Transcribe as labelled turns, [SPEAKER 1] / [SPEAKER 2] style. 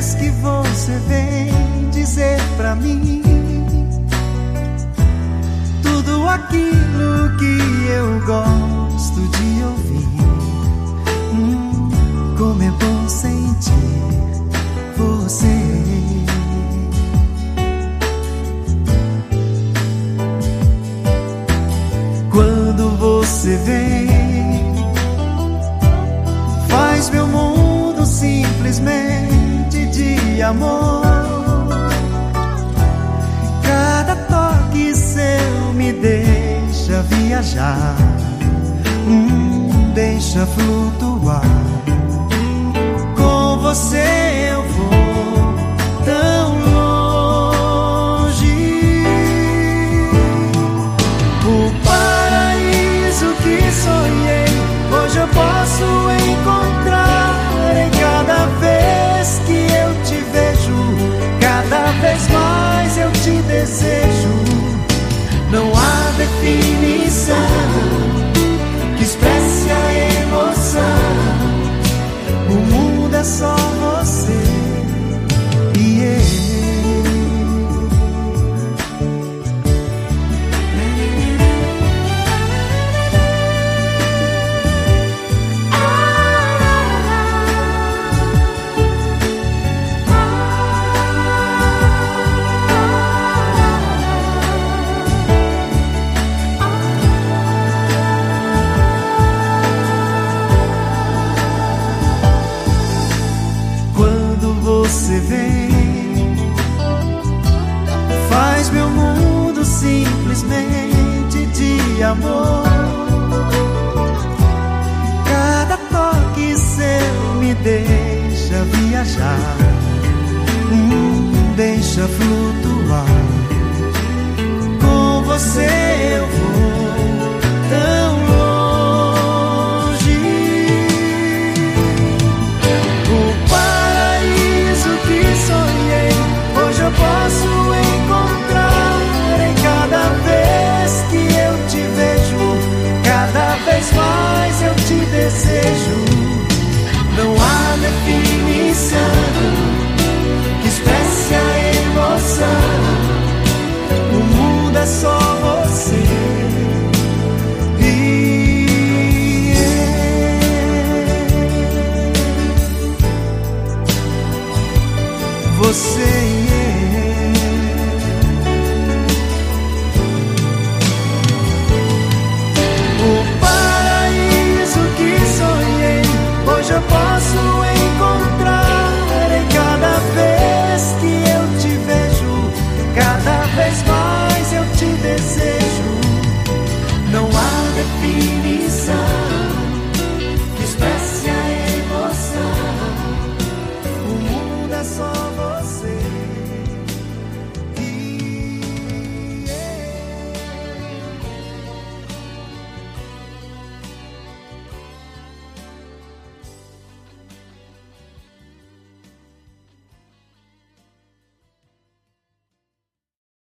[SPEAKER 1] vez que você vem dizer pra mim tudo aquilo que eu gosto de ouvir. Como é bom sentir você. Quando você vem, faz meu mundo simplesmente de amor. Cada toque seu me deixa viajar, deixa flutuar. Com você eu vou tão longe. O paraíso que sonhei, hoje eu posso encontrar. Em cada vez que eu te vejo, cada vez mais eu te desejo. Não há definição que expresse a emoção. O mundo é só você e eu. Você vem, faz meu mundo simplesmente de amor. Cada toque seu me deixa viajar, deixa flutuar. Com você eu vou tão longe. O paraíso que sonhei, hoje eu posso encontrar. Em cada vez que eu te vejo, cada vez mais eu te desejo. Não há definição que expresse a emoção. O mundo é só você e eu. Você e eu. O paraíso que sonhei, hoje eu posso